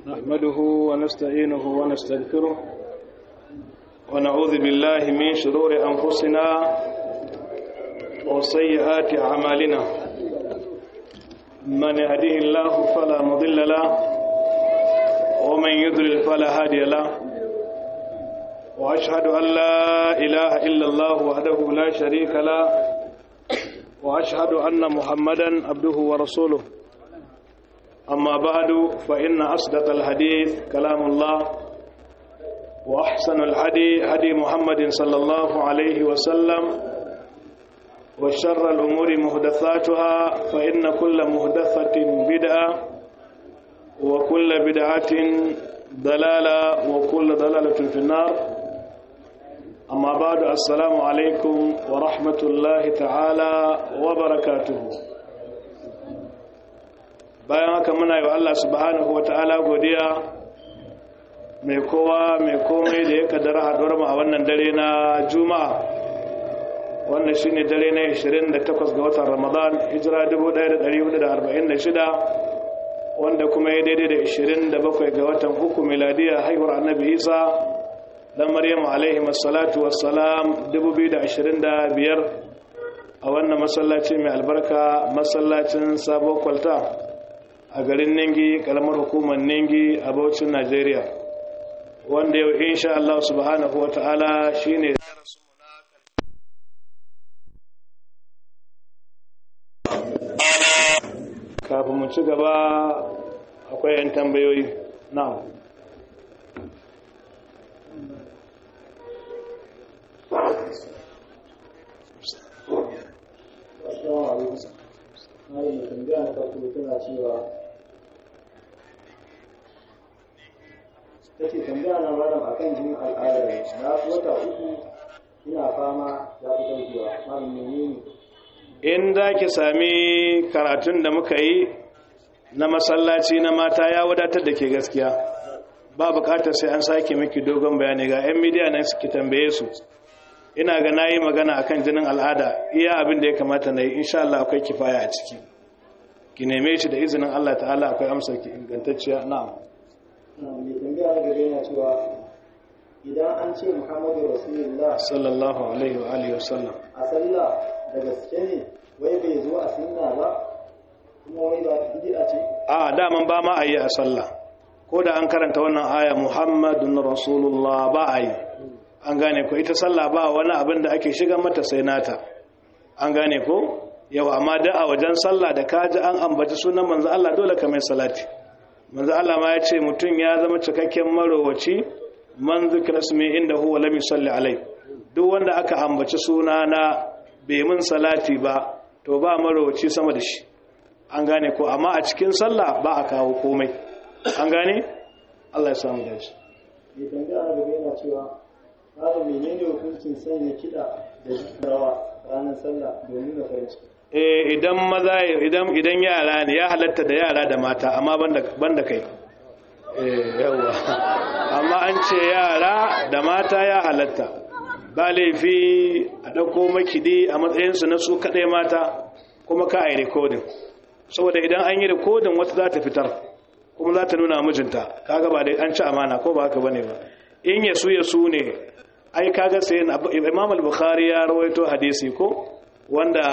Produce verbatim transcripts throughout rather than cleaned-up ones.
نحمده ونستعينه ونستغفره ونعوذ بالله من شرور أنفسنا وسيئات أعمالنا من يهديه الله فلا مضل له ومن يضلل فلا هادي له وأشهد أن لا إله إلا الله وحده لا شريك له وأشهد أن محمدا عبده ورسوله أما بعد فإن أصدق الحديث كلام الله وأحسن الهدي هدي محمد صلى الله عليه وسلم وشر الأمور محدثاتها فإن كل محدثة بدعة وكل بدعة ضلالة وكل ضلالة في النار. أما بعد السلام عليكم ورحمة الله تعالى وبركاته. bayan haka muna yi wa Allah subhanahu wa ta'ala godiya mai kowa mai komai da ya kaddara haɗuwar mu a wannan dare na juma'a wannan shine dare na ashirin da takwas ga watan ramadan hijira dubu ɗaya da ɗari hudu da arba'in da shida wanda kuma ya daidai da ashirin da bakwai ga watan uku miladiya haihuwar annabi isa dan maryamu alaihi wassalatu wassalam dubu biyu da ashirin da biyar a wannan masallaci mai albarka masallacin sabo kwalta a garin Ningi kalamar hukumar Ningi a Bauchin Najeriya wanda yau insha Allah subhanahu wataala shine darasin mu na kafin mu ci gaba akwai yan tambayoyi na'am mai tambaya na farko tana cewa take tambaya na malam akan jinin al'ada na wata uku ina fama ya fi daukewa malam menene in da ki sami karatun da muka yi na masallaci na mata ya wadatar da ke gaskiya ba bukatar sai an sake miki dogon bayani ga yan midiya nan suke tambaye su ina ga nayi magana akan jinin al'ada iya abin da ya kamata na yi insha Allah akwai kifaya a ciki ki neme shi da izinin Allah ta'ala akwai amsar ki ingantacciya na'am mai tambaya da gare na cewa idan an ce Muhammadu Rasulullah sallallahu alaihi wa alihi wasallam a sallah da gaske ne wai bai zo a sunna ba kuma wai ba bid'a ce a daman ba ma ayi a sallah ko da an karanta wannan aya Muhammadun Rasulullah ba ayi an gane ko ita sallah ba wani abin da ake shiga mata sai nata an gane ko yau amma da a wajen sallah da kaji an ambaci sunan manzo Allah dole ka mai salati manzo Allah ma ya ce mutum ya zama cikakken marowaci man zikra ismi indahu wa lam yusalli alai duk wanda aka ambaci suna na bai mun salati ba to ba marowaci sama da shi an gane ko amma a cikin sallah ba a kawo komai an gane Allah ya samu dace mai tambaya da gare na cewa babu menene hukuncin sanya kiɗa da rawa ranar sallah domin na farin ciki eh idan maza idan idan yara ne ya halatta da yara da mata amma banda banda kai eh yawa amma an ce yara da mata ya halatta ba laifi a dauko makidi a matsayin su na su kadai mata kuma ka ai recording saboda idan an yi recording wata za ta fitar kuma za ta nuna mijinta kaga ba dai an ci amana ko ba haka bane ba in yasu yasu ne ai kaga sai Imam al-Bukhari ya rawaito hadisi ko wanda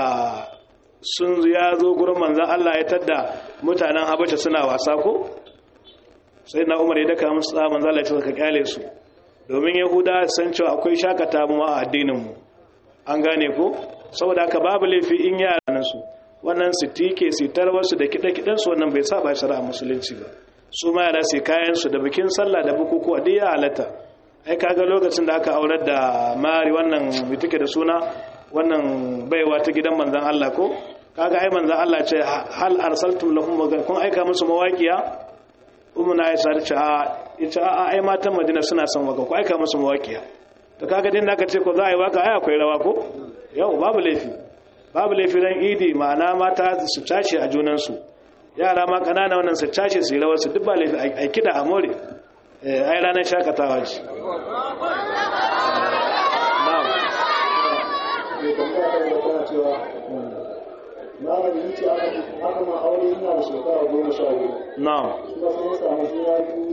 sun ya zo gurin manzon Allah ya tadda mutanen Habasha suna wasa ko sai na Umar ya daka musu tsaman manzon Allah ya ce ka kyale su domin Yahuda san cewa akwai shakata mu a addinin mu an gane ko saboda haka babu laifi in yaran su wannan su tike su tarwar su da kida kidan su wannan bai saba shari'a musulunci ba su ma yara sai kayan su da bikin sallah da bukukuwa duk ya halatta ai kaga lokacin da aka aurar da mari wannan mai take da suna wannan baiwa ta gidan manzon Allah ko kaga ai manzon Allah ce hal arsaltum lahum kun aika musu mawaqiya ummu na Aisha ce a ita a ai matan Madina suna son waka ku aika musu mawaqiya to kaga din da aka ce ko za a yi waka ai akwai rawa ko yau babu laifi babu laifi ran idi ma'ana mata su tashi a junan su yara ma kanana wannan su tashi su yi rawar su duk ba laifi ai kida a more ai ranar shakatawa ce malam yi ce aka ma aure yana da shekara goma sha biyu na'am kuma sun samu juna biyu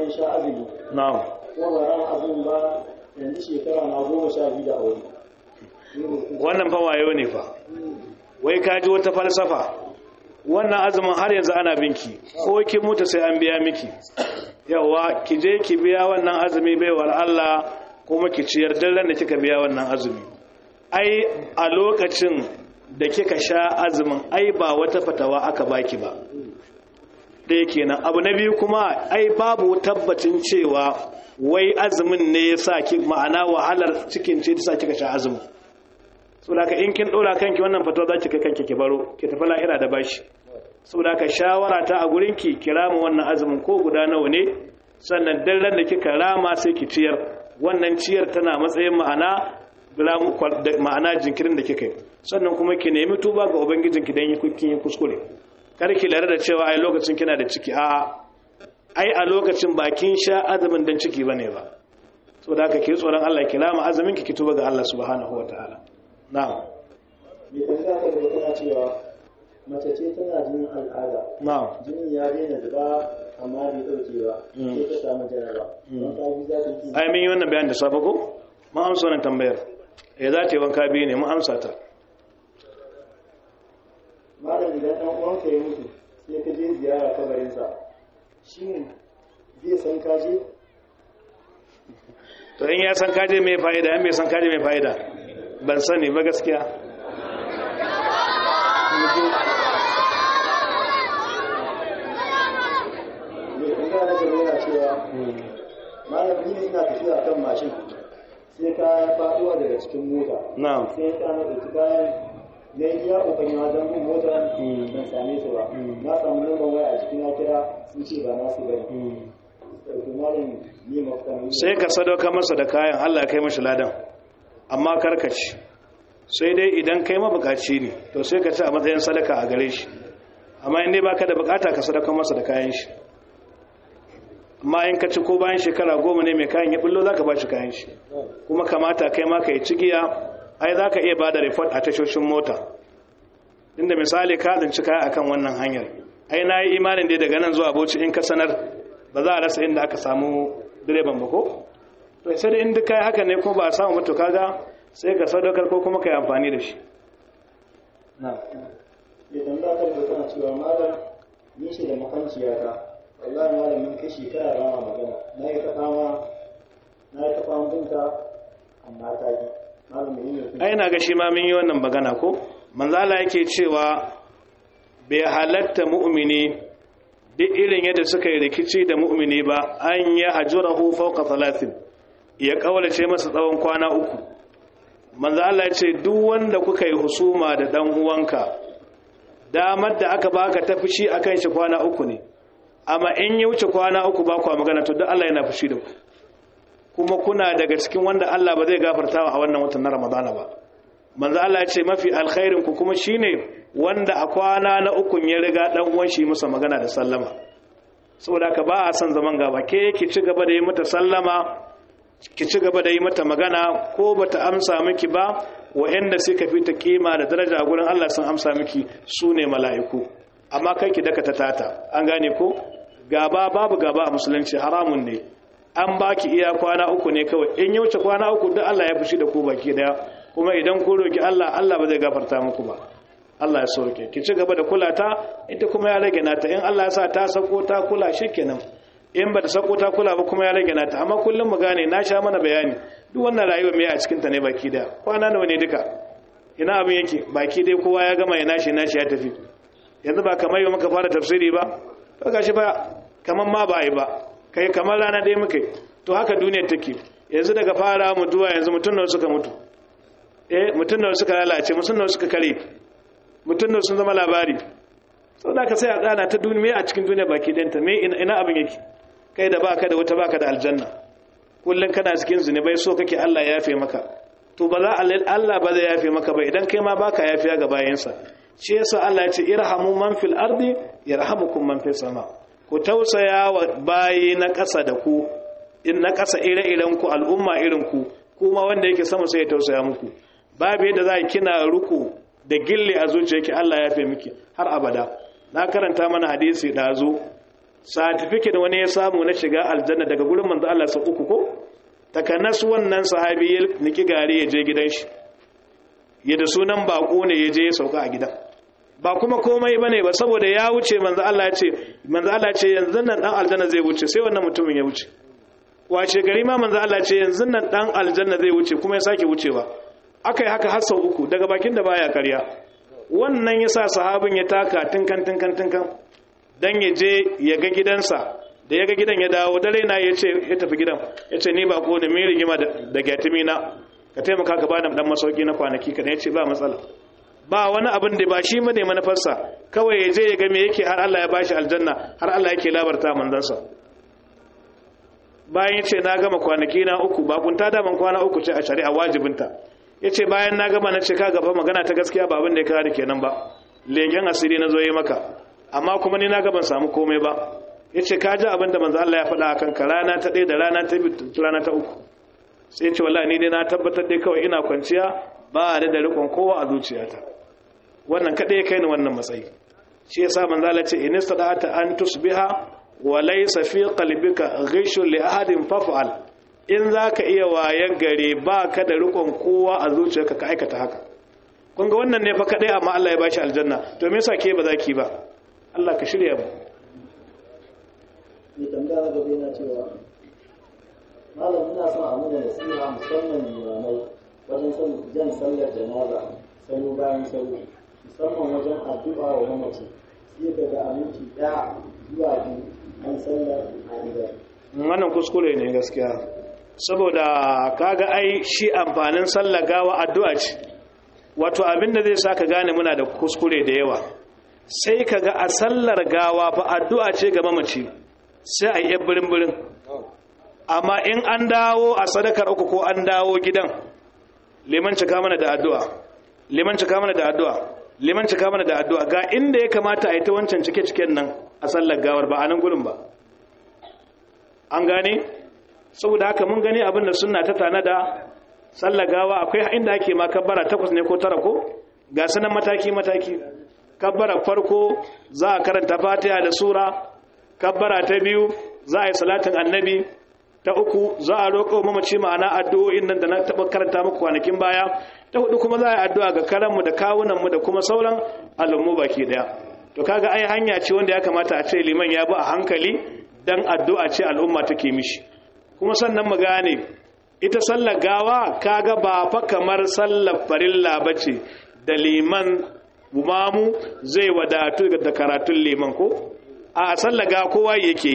zan sha azumi na'am ko ba ran azumin ba yanzu shekara na goma sha biyu da aure. wannan fa wayo ne fa wai ka ji wata falsafa wannan azumin har yanzu ana binki ko ki mutu sai an biya miki yawa ki je ki biya wannan azumi baiwar Allah kuma ki ciyar dallan da kika biya wannan azumi ai a lokacin da kika sha azumin ai ba wata fatawa aka baki ba da yake nan abu na biyu kuma ai babu tabbacin cewa wai azumin ne yasa ki ma'ana wahalar cikin ce yasa kika sha azumin saboda ka in kin dora kanki wannan fatawa za ki kai kanki ki baro ki tafi lahira da bashi saboda ka shawara ta a gurin ki kira mu wannan azumin ko guda nawa ne sannan dallan da kika rama sai ki ciyar wannan ciyar tana matsayin ma'ana ma'ana jinkirin da kika yi sannan kuma ki nemi tuba ga ubangijinki dan yi kin yi kuskure kar ki lura da cewa ai lokacin kina da ciki a ai a lokacin bakin sha azumin dan ciki bane ba saboda haka ki tsoron Allah ki rama azumin ki ki tuba ga Allah subhanahu wataala na'am Me tambaya ta gaba tana cewa mace ce tana jinin al'ada. na'am Jinin ya daina zuba amma bai dauke ba. Sai ta samu jaraba. Don ta bi za ta yi. ai mun yi wannan bayanin da safe ko mun amsa wannan tambayar eh za ta yi wanka biyu ne mun amsa ta Malam idan ɗan uwanka ya mutu sai ka je ziyara kabarinsa. Shin zai san ka je? to in ya san kaje mai fa'ida in bai san kaje mai fa'ida ban sani ba gaskiya Me tambaya na gaba yana cewa malam ni ne ina tafiya kan mashin sai ka faɗuwa daga cikin mota. na'am Sai ka na ɗauki kayan na yi iya ƙoƙarin wajen bin mota ban same su ba. Na samu lambar waya a cikin na kira sun ce ba nasu ba ne. Ɗauki malam ni mafita ne. sai ka sadauka masa da kayan Allah ya kai mashi ladan amma karkaci sai dai idan kai mabukaci ne to sai ka ci a matsayin sadaka a gare shi amma in dai baka da bukata ka sadauka masa da kayan shi amma in ka ci ko bayan shekara goma ne mai kayan ya bullo zaka ba shi kayan shi kuma kamata kai ma ka yi cigiya ai zaka iya bada report a tashoshin mota inda misali ka zanci kaya akan wannan hanyar ai na yi imanin dai daga nan zuwa Bauchi in ka sanar ba za a rasa inda aka samu direban ba ko to sai da inda kai haka ne kuma ba a samu mutu kaga sai ka sadaukar ko kuma kai amfani da shi na ya tambaya ta da tana cewa malam ni shi da makanciya ta wallahi malam mun kai shekara rama magana na yi ta fama na yi ta fama binta amma ta yi malam ne ne ai na ga shi ma mun yi wannan magana ko manzo Allah yake cewa bai halatta mu'mini duk irin yadda suka yi rikici da mu'mini ba an ya hajurahu fawqa thalathin ya kaulace masa tsawon kwana uku manzo Allah ya ce duk wanda kuka yi husuma da dan uwanka damar da aka baka ta fushi akan shi kwana uku ne amma in ya wuce kwana uku ba ku magana to duk Allah yana fushi da ku kuma kuna daga cikin wanda Allah ba zai gafarta a wannan watan na Ramadana ba manzo Allah ya ce mafi alkhairin ku kuma shine wanda a kwana na ukun ya riga dan uwan shi masa magana da sallama saboda ka ba a san zaman gaba ke ki ci gaba da yi mata sallama ki ci gaba da yi mata magana ko bata amsa miki ba wa'anda suka fi ta kima da daraja a gurin Allah sun amsa miki sune mala'iku amma kai ki daka ta tata an gane ko gaba babu gaba a musulunci haramun ne an baki iya kwana uku ne kawai in ya wuce kwana uku duk Allah ya fushi da ku baki daya kuma idan ku roki Allah Allah ba zai gafarta muku ba Allah ya sauke ki ci gaba da kula ta ita kuma ya rage nata in Allah ya sa ta sako ta kula shikenan in ba ta sako ta kula ba kuma ya rage nata amma kullum mu gane na sha mana bayani duk wannan rayuwa mai a cikin ta ne baki daya kwana nawa ne duka ina abin yake baki dai kowa ya gama ya nashi nashi ya tafi yanzu ba kamar yau muka fara tafsiri ba to gashi ba kaman ma ba yi ba kai kamar rana ɗaya muka to haka duniyar take yanzu daga fara mutuwa yanzu mutum nawa suka mutu eh mutum nawa suka lalace mutum nawa suka kare mutum nawa sun zama labari sau da ka sai a tsana ta duniya a cikin duniya baki ɗanta me ina abin yake kai da baka da wata baka da aljanna kullum kana cikin zunubai so kake Allah ya yafe maka to ba za Allah ba zai yafe maka ba idan kai ma baka yafiya ga bayansa shi yasa Allah ya ce irhamu man fil ardi yarhamukum man fis sama ku tausaya wa bayi na ƙasa da ku in na ƙasa ire-iren ku al'umma irin ku kuma wanda yake sama sai ya tausaya muku babu yadda za kina ruku da gilli a zuciyarki Allah ya yafe miki har abada na karanta mana hadisi dazu certificate wani ya samu na shiga aljanna daga gurin manzo Allah sau uku ko takanas wannan sahabi ya niki gari ya je gidan shi ya da sunan bako ne ya je ya sauka a gidan ba kuma komai bane ba saboda ya wuce manzo Allah ya ce manzo Allah ya ce yanzu nan dan aljanna zai wuce sai wannan mutumin ya wuce wace gari ma manzo Allah ya ce yanzu nan dan aljanna zai wuce kuma ya sake wucewa akai haka har sau uku daga bakin da baya ƙarya wannan yasa sahabin ya taka tinkan tinkan tinkan dan ya je ya ga gidansa da ya ga gidan ya dawo dare na ya ce ya tafi gidan ya ce ni ba ko da mai rigima da gatimi na ka taimaka ka bani dan masauki na kwanaki kada ya ce ba matsala ba wani abin da ba shi bane manufarsa kawai ya je ya ga me yake har Allah ya bashi aljanna har Allah yake labarta manzansa bayan ya ce na gama kwanaki na uku ba kunta da ban kwana uku ce a shari'a wajibinta ya ce bayan na gama na ce ka gaba magana ta gaskiya ba abin da ya kawo da kenan ba legen asiri na zo yi maka amma kuma ni na gaban samu komai ba ya ce ka ji abin da manzo Allah ya faɗa akan ka rana ta ɗaya da rana ta biyu rana ta uku sai ya ce wallahi ni dai na tabbatar dai kawai ina kwanciya ba da da rikon kowa a zuciyata wannan kaɗai ya kai ni wannan matsayi shi yasa manzo Allah ce in istata an tusbiha wa laysa fi qalbika ghishun li ahadin faf'al in zaka iya wayan gare ba ka da rikon kowa a zuciyarka ka aikata haka kun ga wannan ne fa kaɗai amma Allah ya bashi aljanna to me yasa ke ba zaki ba Allah ka shirya mu mai tambaya gaba yana cewa malam ina son a mana nasiha musamman limamai wajen son jan sallar janaza sanu bayan sanu musamman wajen addu'a wa mamaci sai daga aminci ɗaya zuwa biyu an sallar a gida wannan kuskure ne gaskiya saboda kaga ai shi amfanin sallar gawa addu'a ce wato abinda zai saka gane muna da kuskure da yawa sai kaga a sallar gawa fa addu'a ce ga mamaci sai a yi birin-birin amma in an dawo a sadakar uku ko an dawo gidan liman cika mana da addu'a liman cika mana da addu'a liman cika mana da addu'a ga inda ya kamata a yi ta wancan cike-ciken nan a sallar gawar ba a nan gurin ba an gane saboda haka mun gani abinda sunna ta tana da sallar gawa akwai inda ake ma kabbara takwas ne ko tara ko ga sanan mataki-mataki kabbara farko za a karanta fatiha da sura kabbara ta biyu za a yi salatin annabi ta uku za a roƙo mamaci ma'ana addu'o'in nan da na taɓa karanta muku kwanakin baya ta hudu kuma za a yi addu'a ga karanmu da kawunanmu da kuma sauran al'ummu baki daya to kaga ai hanya ce wanda ya kamata a ce liman ya bi a hankali dan addu'a ce al'umma take mishi kuma sannan mu gane ita sallar gawa kaga ba fa kamar sallar farilla bace da liman umamu zai wadatu da karatun liman ko a sallaga kowa yake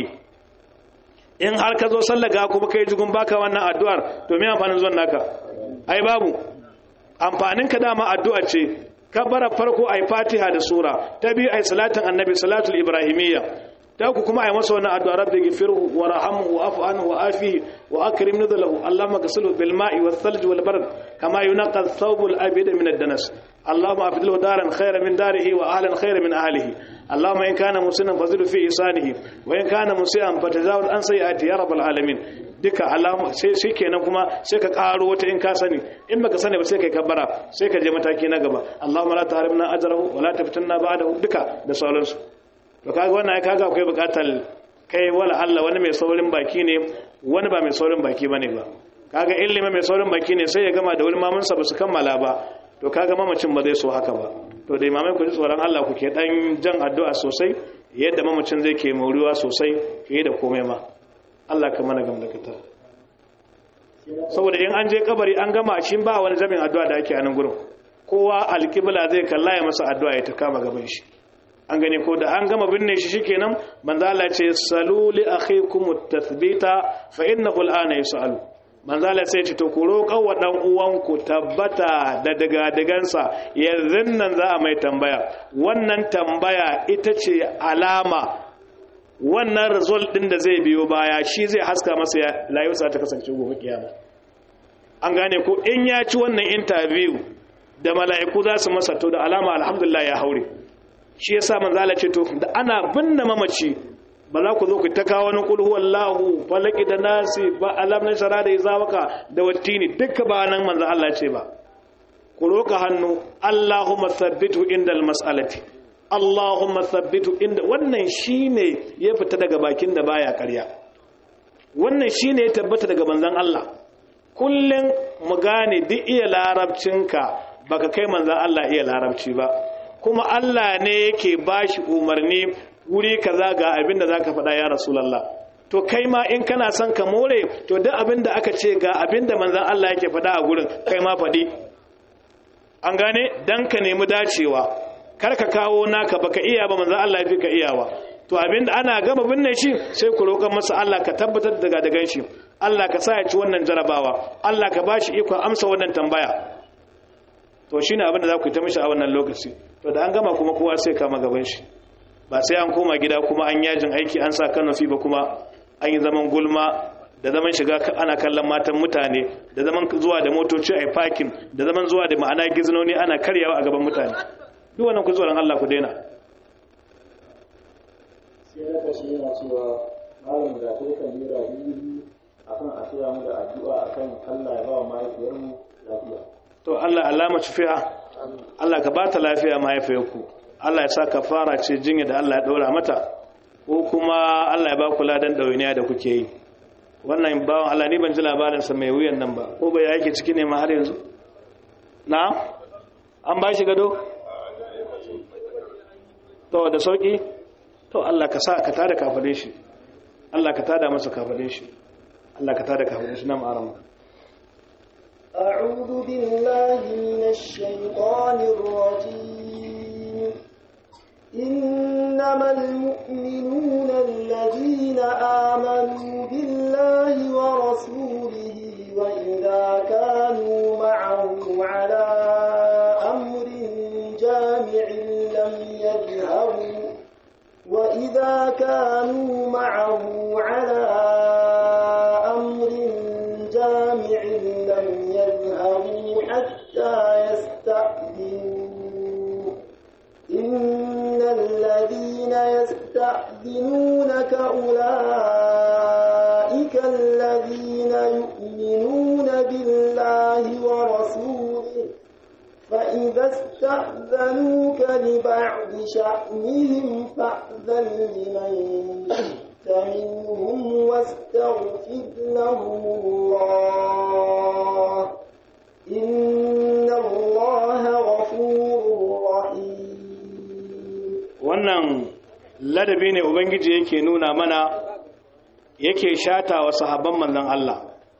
in har ka zo sallaga kuma kai jigun baka wannan addu'ar to me amfanin zuwan naka ai babu amfanin ka dama addu'a ce kabbara farko ai fatiha da sura ta biyu ai salatin annabi salatul ibrahimiyya ta ku kuma ai masa wannan addu'a rabbi ghfirhu warhamhu wa'fu anhu wa'afihi wa akrim nuzlahu allahumma ghsilhu bil ma'i wath thalj wal bard kama yunqqa ath-thawb al-abyad min ad-danas اللهم أفضل له دارا خيرا من داره وأهلا خيرا من أهله اللهم إن كان مسنا فزد في إحسانه وإن كان مسيئا فتجاوز عن سيئاته يا رب العالمين duka alama sai sai kenan kuma sai ka karo wata in ka sani in baka sani ba sai kai kabbara sai ka je mataki na gaba Allahumma la tahrimna ajrahu wa la taftanna ba'dahu duka da sauransu to kaga wannan ai kaga akwai bukatar kai wala Allah wani mai saurin baki ne wani ba mai saurin baki bane ba kaga ilimi mai saurin baki ne sai ya gama da wani mamansa ba su kammala ba to kaga mamacin ba zai so haka ba to da imamai ku ji tsoron Allah ku ke dan jan addu'a sosai yadda mamacin zai ke maurewa sosai fiye da komai ma Allah ka mana gamdakata saboda in an je kabari an gama shi ba wani zamin addu'a da ake a nan gurin kowa alkibla zai kalla ya masa addu'a ya ta kama gaban shi an gane ko da an gama binne shi shikenan manzo Allah ya ce salu li akhikum at-tathbita fa innahu al-ana yus'alu manzo Allah sai ce to ku roƙa wa dan uwanku tabbata da daga-dagansa yanzu nan za a mai tambaya wannan tambaya ita ce alama wannan result din da zai biyo baya shi zai haska masa layusa ta kasance gobe kiyama an gane ko in ya ci wannan interview da mala'iku za su masa to da alama alhamdulillah ya haure shi yasa manzo Allah ce to da ana binne mamaci ba za ku zo ku ta kawo wani kulhu wallahu falaki da nasi ba alam na shara da izawaka da wattini duka ba nan manzo Allah ce ba ku roka hannu Allahumma thabbitu indal mas'alati Allahumma thabbitu inda wannan shine ya fita daga bakin da baya ƙarya wannan shine ya tabbata daga manzon Allah kullun mu gane duk iya larabcinka baka kai manzon Allah iya larabci ba kuma Allah ne yake bashi umarni wuri kaza ga abin da zaka faɗa ya rasulullah to kai ma in kana son ka more to duk abin da aka ce ga abin da manzon Allah yake faɗa a gurin kai ma faɗi an gane dan ka nemi dacewa kar ka kawo naka baka iya ba manzon Allah ya fi ka iyawa to abin da ana gama binne shi sai ku roƙa masa Allah ka tabbatar daga dagan shi Allah ka sa ya ci wannan jarabawa Allah ka bashi ikon amsa wannan tambaya to shine abin da za ku yi ta mishi a wannan lokaci to da an gama kuma kowa sai kama gaban shi ba sai an koma gida kuma an yajin aiki an sa kanofi ba kuma an yi zaman gulma da zaman shiga ana kallon matan mutane da zaman zuwa da motoci a parking da zaman zuwa da ma'ana gizinoni ana karyawa a gaban mutane duk wannan ku tsoron Allah ku daina sai na kashi yana cewa malam da ta kan yi rabi akan a tura mu da addu'a akan Allah ya ba wa mahaifiyarmu lafiya to Allah alama fiha Allah ka ba ta lafiya mahaifiyarku Allah ya sa kafara ce jinya da Allah ya daura mata ko kuma Allah ya ba ku ladan dawainiya da kuke yi wannan bawan Allah ni ban ji labarin sa mai wuyan nan ba ko bai yake ciki ne ma har yanzu na an ba shi gado to da sauki to Allah ka sa ka tada kafadin shi Allah ka tada masa kafadin shi Allah ka tada kafadin shi na ma'arama أعوذ بالله من الشيطان الرجيم إنما المؤمنون الذين آمنوا بالله ورسوله وإذا كانوا معه على أمر جامع لم يذهبوا وإذا كانوا معه على أمر جامع لم يذهبوا حتى يستأذنوه إن الذين يستأذنونك أولئك الذين يؤمنون بالله ورسوله فإذا استأذنوك لبعض شأنهم فأذن لمن شئت منهم واستغفر لهم الله إن الله غفور رحيم. wannan ladabi ne ubangiji yake nuna mana yake shata wa sahabban manzon Allah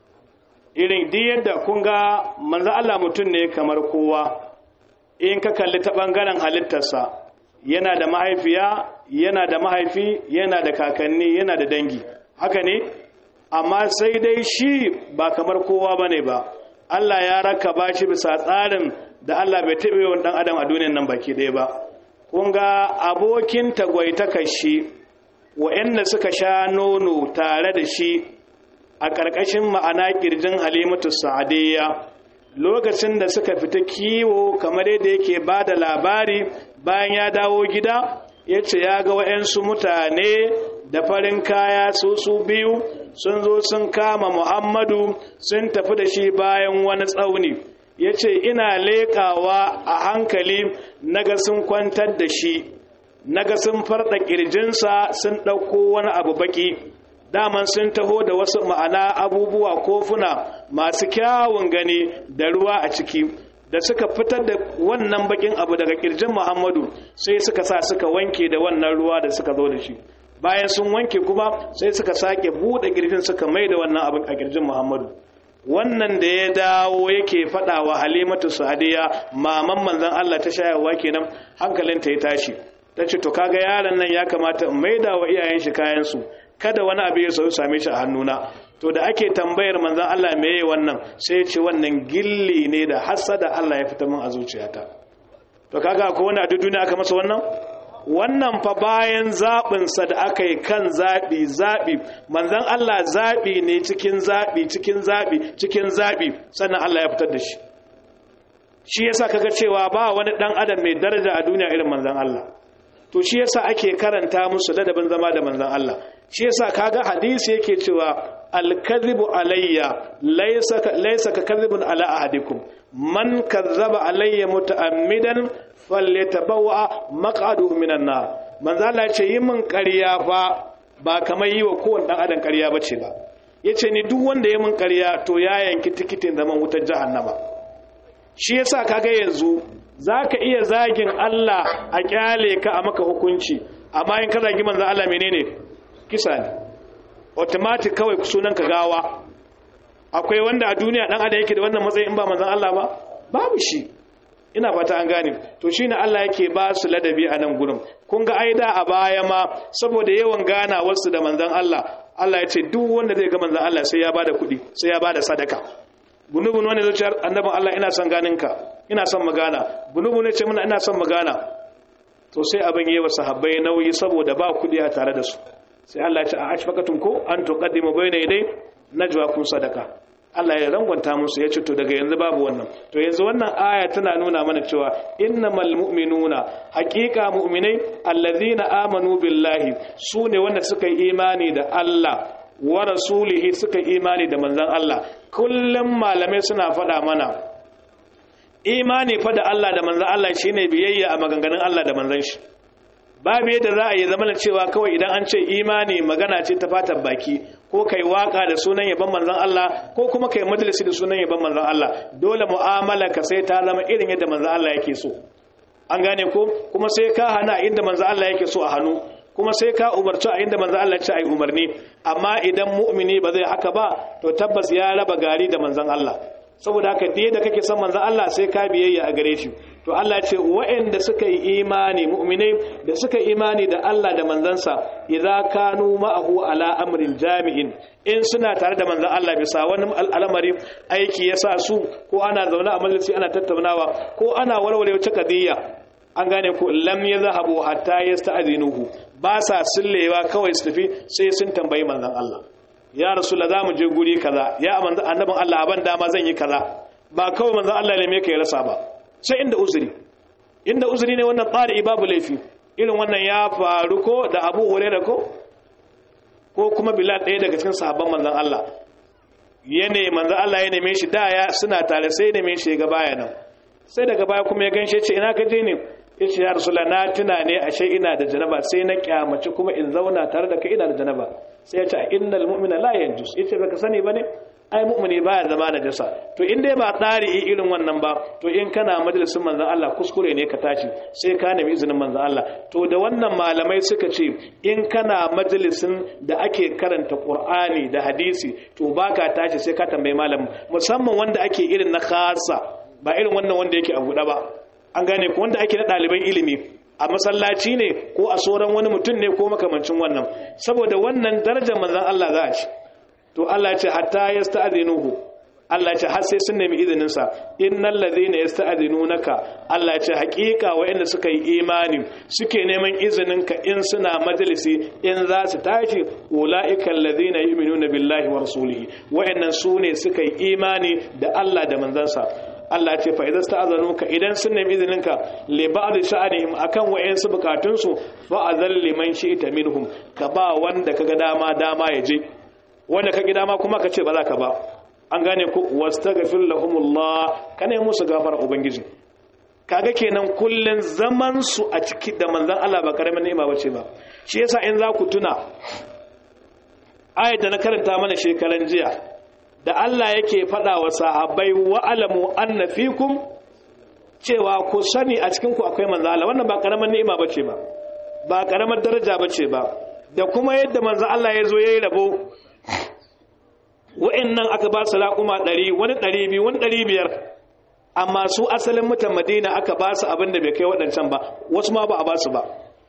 irin duk yadda kun ga manzon Allah mutum ne kamar kowa in ka kalli ta bangaren halittarsa yana da mahaifiya yana da mahaifi yana da kakanni yana da dangi haka ne amma sai dai shi ba kamar kowa bane ba Allah ya rakaba shi bisa tsarin da Allah bai taɓa yawan dan adam a duniyar nan baki ɗaya ba kun ga abokin tagwaitakar shi wa'anda suka sha nono tare da shi a ƙarƙashin ma'ana ƙirjin Halimatu Sa'adiyya lokacin da suka fita kiwo kamar yadda yake ba da labari bayan ya dawo gida ya ce ya ga wa'yansu mutane da farin kaya su su biyu sun zo sun kama Muhammadu sun tafi da shi bayan wani tsauni ya ce ina leƙawa a hankali naga sun kwantar da shi naga sun farɗa ƙirjinsa sun ɗauko wani abu baƙi daman sun taho da wasu ma'ana abubuwa kofuna masu kyawun gani da ruwa a ciki da suka fitar da wannan bakin abu daga kirjin Muhammadu sai suka sa suka wanke da wannan ruwa da suka zo da shi bayan sun wanke kuma sai suka sake bude kirjin suka mai da wannan abin a kirjin Muhammadu wannan da ya dawo yake fada wa Halimatu Sa'diya maman manzon Allah ta shayarwa kenan hankalinta ya tashi tace to kaga yaron nan ya kamata in maida wa iyayen shi kayan su kada wani abu ya so same shi a hannuna to da ake tambayar manzon Allah meye wannan sai ya ce wannan gilli ne da hasada Allah ya fita min a zuciyata to kaga ko wani a duniya aka masa wannan wannan fa bayan zabin sa da aka yi kan zabi zabi manzon Allah zabi ne cikin zabi cikin zabi cikin zabi sannan Allah ya fitar da shi shi yasa kaga cewa ba wani dan adam mai daraja a duniya irin manzon Allah to shi yasa ake karanta musu ladabin zama da manzon Allah shi yasa kaga hadisi yake cewa al-kadhibu alayya laysa laysa ka kadhibun ala ahadikum man kazzaba alayya muta'ammidan falyatabawwa maq'aduhu minan nar manzo Allah ya ce yi min ƙarya fa ba kamar yi wa kowanne dan adam ƙarya bace ba yace ni duk wanda ya min ƙarya to ya yanki tikitin zaman wutar jahannama shi yasa kaga yanzu zaka iya zagin Allah a kyale ka a maka hukunci amma in ka zagi manzo Allah menene kisa ne automatic kawai sunan ka gawa akwai wanda a duniya dan adam yake da wannan matsayin in ba manzon Allah ba babu shi ina fata an gane to shine Allah yake ba su ladabi a nan gurin kun ga aida a baya ma saboda yawan gana wasu da manzon Allah Allah ya ce duk wanda zai ga manzon Allah sai ya bada kuɗi sai ya bada sadaka bunubun wani zuciyar annabin Allah ina son ganinka ina son magana bunubun ne ce muna ina son magana to sai abin yayi wa sahabbai nauyi saboda ba kuɗi a tare da su sai Allah ya ce a ashfaqatum ko an tuqaddimu bayna yaday najwaakum sadaka Allah ya rangwanta musu ya ce to daga yanzu babu wannan to yanzu wannan aya tana nuna mana cewa innamal mu'minuna haqiqa mu'minai allazina amanu billahi sune wanda suka yi imani da Allah wa rasulihi suka yi imani da manzon Allah kullum malamai suna faɗa mana imani fa da Allah da manzon Allah shine biyayya a maganganun Allah da manzon shi babu yadda za a yi zama cewa kawai idan an ce imani magana ce ta fatan baki ko kai waka da sunan yaban manzon Allah ko kuma kai majalisi da sunan yaban manzon Allah dole mu'amala ka sai ta zama irin yadda manzon Allah yake so an gane ko kuma sai ka hana inda manzon Allah yake so a hannu kuma sai ka umarci a inda manzon Allah ya ce ai umarni amma idan mu'mini ba zai haka ba to tabbas ya raba gari da manzon Allah saboda haka da kake son manzon Allah sai ka biyayya a gare shi to Allah ce waɗanda suka yi imani mu'minai da suka yi imani da Allah da manzansa idza kanu ma'ahu ala amrin jami'in in suna tare da manzon Allah bisa wani al'amari aiki yasa su ko ana zaune a majalisi ana tattaunawa ko ana warware wata kadiyya an gane ko lam yazhabu hatta yasta'zinuhu ba sa sillewa kawai su tafi sai sun tambayi manzon Allah ya rasulullah za mu je guri kaza ya manzon annabin Allah aban dama zan yi kaza ba kawai manzon Allah ne me kai rasa ba sai inda uzuri inda uzuri ne wannan tsari babu laifi irin wannan ya faru ko da Abu Hurairah ko ko kuma Bilal ɗaya daga cikin sahabban manzon Allah yene manzon Allah ya neme shi da ya suna tare sai neme shi ga baya nan sai daga baya kuma ya ganshe ce ina ka je ne yace ya rasulullah na tuna ne ashe ina da janaba sai na kyamaci kuma in zauna tare da kai ina da janaba sai ya ce innal mu'mina la yanjus yace baka sani bane ai mu'mini baya zama najasa to in dai ba tsari irin wannan ba to in kana majalisin manzon Allah kuskure ne ka tashi sai ka nemi izinin manzon Allah to da wannan malamai suka ce in kana majalisin da ake karanta Qur'ani da hadisi to baka tashi sai ka tambayi malamin musamman wanda ake irin na khassa ba irin wannan wanda yake a buɗe ba an gane ko wanda ake na ɗaliban ilimi a masallaci ne ko a sauran wani mutum ne ko makamancin wannan saboda wannan darajar manzon Allah za a ci to Allah ce hatta yasta'dhinuhu Allah ce har sai sun nemi izinin sa innal ladhina yasta'dhinunaka Allah ce haƙiƙa wayanda suka yi imani suke neman izinin ka in suna majalisi in za su tashi ulaiikal ladhina yu'minuna billahi wa rasulihi wayannan sune suka yi imani da Allah da manzansa Allah ce fa idan sta'azanuka idan sun nemi izininka li ba'd sha'anihim akan wayansu bukatunsu fa azal liman shi'ta minhum ka ba wanda kaga dama dama ya je wanda ka gida ma kuma ka ce ba za ka ba an gane ku wastaghfir lahumullah kana musu gafara ubangiji kaga kenan kullun zaman su a ciki da manzon Allah ba karamin ni'ima bace ba shi yasa in za ku tuna ayat da na karanta mana shekaran jiya da Allah yake faɗa wa sahabbai wa alamu anna fikum cewa ku sani a cikin ku akwai manzon Allah wannan ba karamin ni'ima bace ba ba karamar daraja bace ba da kuma yadda manzon Allah ya zo yayi rabo wa'annan aka ba su laƙuma ɗari wani ɗari biyu wani ɗari biyar amma su asalin mutan madina aka ba su abin da bai kai waɗancan ba wasu ma ba a ba su ba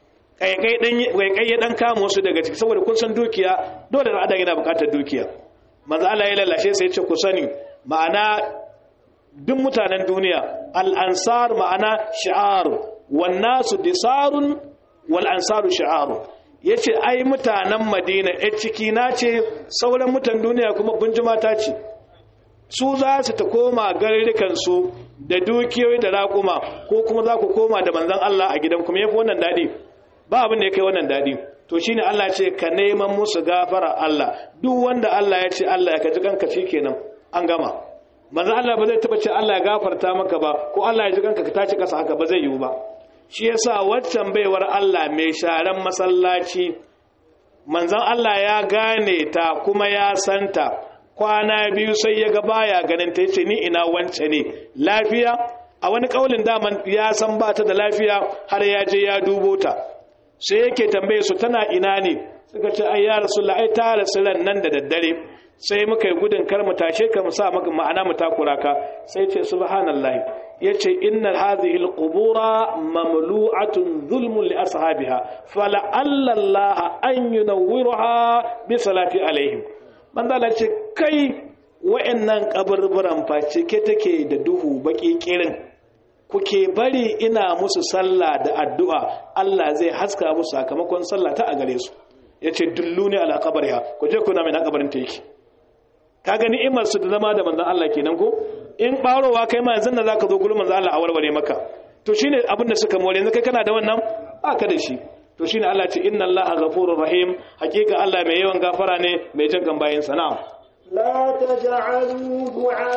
ƙaiƙai ya ɗan kama wasu daga ciki saboda kun san dukiya dole da adam yana buƙatar dukiya manzo Allah ya lalashe sai ya ce ku sani ma'ana duk mutanen duniya al-ansar ma'ana shi'ar wan nasu disarun wal ansaru shi'aru ya ce ai mutanen madina ya ciki na ce sauran mutan duniya kuma bunjima ta ce su za su ta koma garirikansu da dukiyoyi da raƙuma ko kuma za ku koma da manzan Allah a gidan kuma ya fi wannan daɗi ba abin da ya kai wannan daɗi to shi ne Allah ce ka neman musu gafara Allah duk wanda Allah ya ce Allah ya kaji kanka shi kenan an gama manzon Allah ba zai taba ce Allah ya gafarta maka ba ko Allah ya ji kanka ka tashi kasa haka ba zai yiwu ba shi yasa waccan baiwar Allah mai sharan masallaci manzon Allah ya gane ta kuma ya santa kwana biyu sai ya ga baya ganin ta yace ni ina wance ne lafiya a wani kaulin daman ya san ba ta da lafiya har ya je ya dubo ta sai yake tambaye su tana ina ne suka ce ai ya rasulullah ai ta rasu nan da daddare sai muka yi gudun kar mu tashe ka mu sa maka ma'ana mu takura ka sai ce subhanallahi yace inna hadhihi alqubura mamlu'atun zulmun li ashabiha fala Allah an yunawwirha bi salati alaihim manzala ce kai wa'annan kaburburan fa cike take da duhu baki kirin kuke bari ina musu sallah da addu'a Allah zai haska musu sakamakon sallah ta a gare su yace dulluni ala qabriha ku je kuna mai na kabarin ta yake kaga ni'imar su da zama da manzon Allah kenan ko in barowa kai ma yanzu da zaka zo gurin manzon Allah a warware maka to shine abin da suka more yanzu kai kana da wannan aka da shi to shine Allah ce inna Allaha ghafurur rahim hakika Allah mai yawan gafara ne mai jin kan bayin sa na'am la taj'alu du'a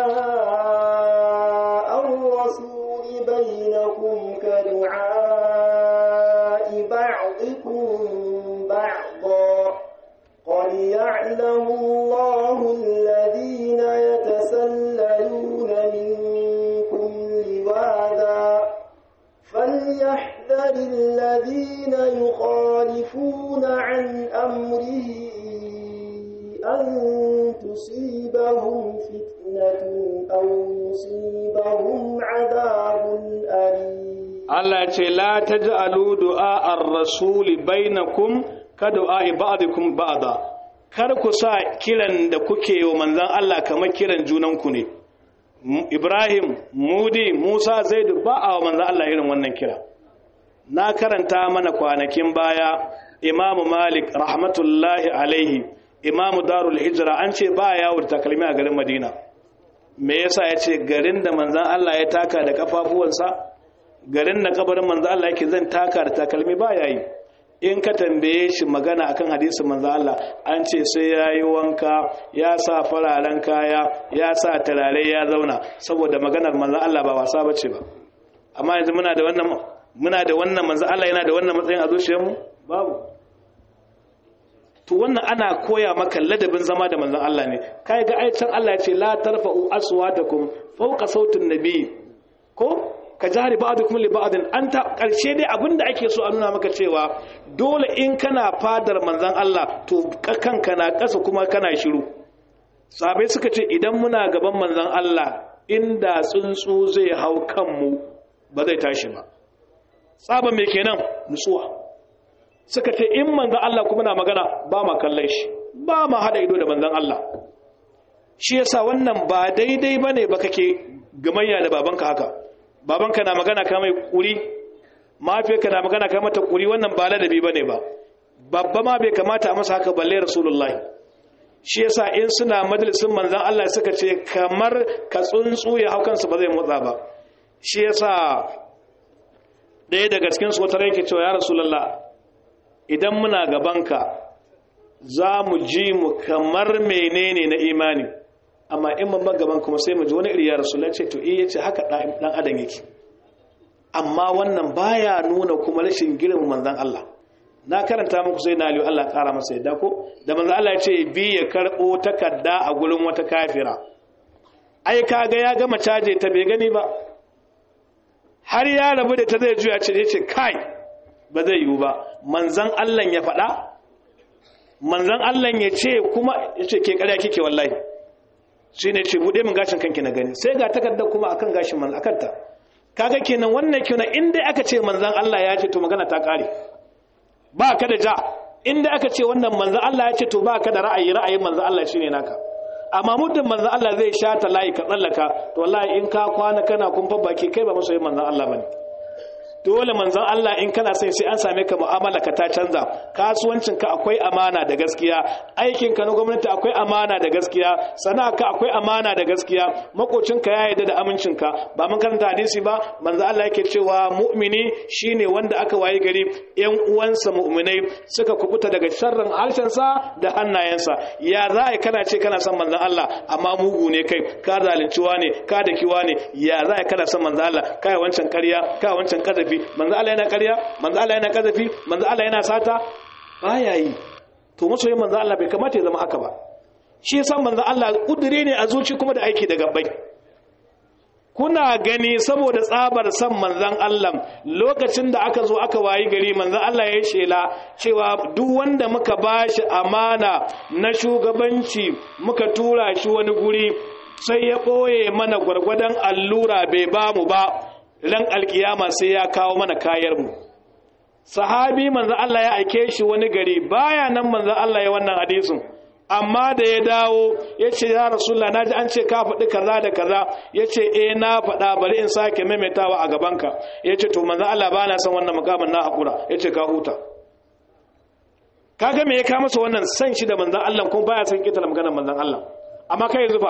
ar-rasul bainakum ka du'a ba'dikum ba'da قد يعلم الله الذين يتسللون منكم لواذا فليحذر الذين يخالفون عن أمره أن تصيبهم فتنة أو يصيبهم عذاب أليم الله لا تجعلوا دعاء الرسول بينكم ka du'a'i ba'dikum ba'da kar ku sa kiran da kuke wa manzon Allah kamar kiran junanku ne Ibrahim Mudi Musa Zaid ba a wa manzon Allah irin wannan kira na karanta mana kwanakin baya Imam Malik rahmatullahi alaihi Imam Darul Hijra an ce ba yawo da takalmi a garin Madina me yasa yace garin da manzon Allah ya taka da kafafuwansa garin da kabarin manzon Allah yake zan taka da takalmi ba yayi in ka tambaye shi magana akan hadisin manzo Allah an ce sai yayi wanka ya sa fararen kaya ya sa turare ya zauna saboda maganar manzo Allah ba wasa bace ba amma yanzu muna da wannan muna da wannan manzo Allah yana da wannan matsayin a zuciyar mu babu to wannan ana koya maka ladabin zama da manzon Allah ne kai ga aitan Allah ya ce la tarfa'u aswatakum fawqa sautin nabi ko ka jari ba'dukum li ba'din anta karshe dai abinda ake so a nuna maka cewa dole in kana fadar manzon Allah to kanka na kasa kuma kana shiru sabai suka ce idan muna gaban manzon Allah inda tsuntsu zai hau kanmu ba zai tashi ba tsaba me kenan nutsuwa suka ce in manzon Allah kuma na magana ba ma kallon shi ba ma hada ido da manzon Allah shi yasa wannan ba daidai bane ba kake gamayya da babanka haka babanka na magana ka mai kuri mafiyarka na magana ka mata kuri wannan ba ladabi bane ba babba ma bai kamata a masa haka balle rasulullahi shi yasa in suna majalisin manzon Allah suka ce kamar ka tsuntsu ya hau kansu ba zai motsa ba shi yasa ɗaya daga cikin su wata yake cewa ya rasulullah idan muna gabanka za mu ji mu kamar menene na imani amma in mun gaban kuma sai mu ji wani iri ya rasulullah ce to eh yace haka dan adam yake amma wannan baya nuna kuma rashin girman manzon Allah na karanta muku sai na aliyu Allah kara masa yadda ko da manzon Allah ya ce bi ya karbo takarda a gurin wata kafira ai kaga ya gama caje ta bai gani ba har ya rabu da ta zai juya ce yace kai ba zai yiwu ba manzon Allah ya faɗa manzon Allah ya ce kuma yace ke ƙarya kike wallahi shi ne ce buɗe min gashin kanki na gani sai ga takardar kuma akan gashin man akanta kaga kenan wannan kenan inda aka ce manzon Allah ya ce to magana ta kare ba ka da ja inda aka ce wannan manzon Allah ya ce to ba ka da ra'ayi ra'ayin manzon Allah shine naka amma muddin manzon Allah zai shata layi ka tsallaka to wallahi in ka kwana kana kumfa baki kai ba masoyin manzon Allah bane dole manzon Allah in kana son sai an same ka mu'amala ka ta canza, kasuwancin ka akwai amana da gaskiya, aikin ka na gwamnati akwai amana da gaskiya, sana'a ka akwai amana da gaskiya, makocin ka ya yarda da amincin ka. Ba mun karanta hadisi ba, manzon Allah yake cewa mu'mini shine wanda aka wayi gari ƴan uwansa mu'minai suka kubuta daga sharrin harshen sa da hannayensa. Ya za a kana ce kana son manzon Allah amma mugu ne kai, ka zalinciwa ne, ka dakiwa ne, ya za a kana son manzon Allah, kai wancan ƙarya, kai wancan kazafi, manzo Allah yana ƙarya, manzo Allah yana kazafi, manzo Allah yana sata, baya yi. To masoyin manzo Allah bai kamata ya zama haka ba. Shi yasa manzo Allah kudure ne a zuci kuma da aiki da gabbai. Kuna gani saboda tsabar san manzon Allah lokacin da aka zo aka wayi gari manzon Allah ya shela cewa duk wanda muka bashi amana na shugabanci muka tura shi wani guri sai ya boye mana gwargwadon allura bai ba mu ba, ran alkiyama sai ya kawo mana kayar mu. Sahabi manzo Allah ya aike shi wani gari, baya nan manzo Allah ya wannan hadisin, amma da ya dawo yace ya Rasulullah naji an ce ka faɗi kaza da kaza, yace eh na faɗa, bari in sake maimaitawa a gabanka. Yace to manzo Allah ba na san wannan mukamin na hakura, yace ka huta. Kaga me ya ka masa wannan san shi da manzon Allah kuma baya san kitar maganar manzon Allah, amma kai zufa